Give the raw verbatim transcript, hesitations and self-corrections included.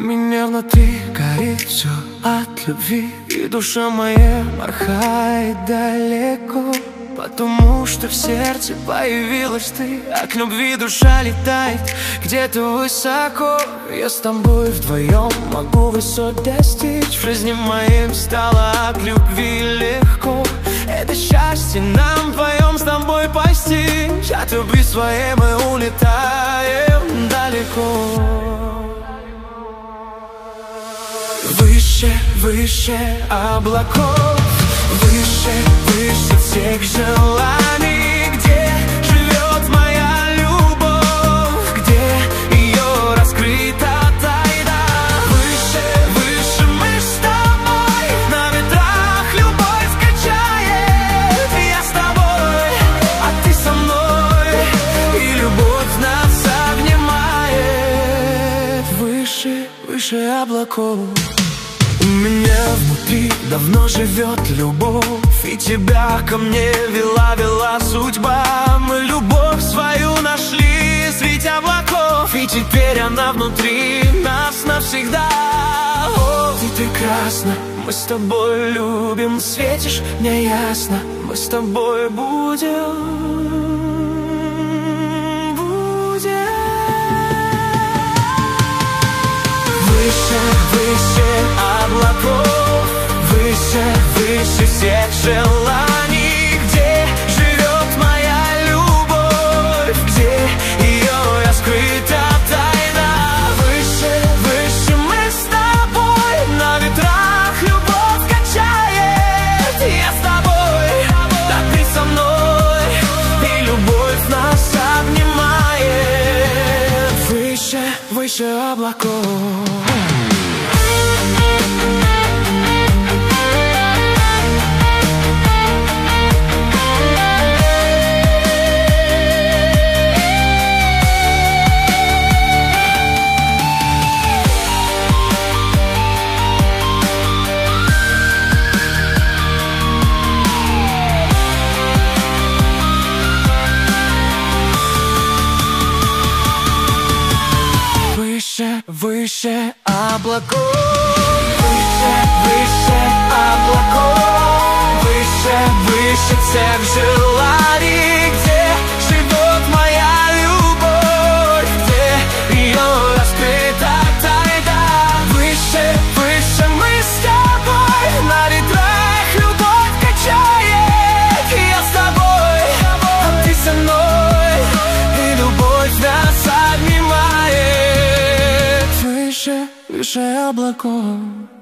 меня внутри горит все от любви, и душа моя порхает далеко, потому что в сердце появилась ты. А к любви душа летает где-то высоко. Я с тобой вдвоем могу высот достичь. В жизни моей стало от любви легко. Это счастье нам вдвоем с тобой постичь. От любви своей мы улетаем далеко. Выше, выше облаков, выше, выше всех желаний. Где живет моя любовь, где ее раскрыта тайна. Выше, выше мы с тобой, на ветрах любовь качает. Я с тобой, а ты со мной, и любовь нас обнимает. Выше, выше облаков. У меня внутри давно живет любовь, и тебя ко мне вела-вела судьба. Мы любовь свою нашли среди облаков, и теперь она внутри нас навсегда. О, ты прекрасна, мы с тобой любим, светишь мне ясно, мы с тобой будем. Выше, выше облаков, выше, выше всех желаний. Где живет моя любовь, где ее раскрыта тайна. Выше, выше мы с тобой, на ветрах любовь качает. Я с тобой, да ты со мной, и любовь нас обнимает. Выше, выше облаков. Выше, выше облаков, выше, выше облаков, выше, выше всех желаний. Где живет моя любовь, где ее раскрыта тайна. Выше, выше мы с тобой, на ветрах любовь качает. Я с тобой, а ты со мной, и любовь нас обнимает. Выше, выше облаков.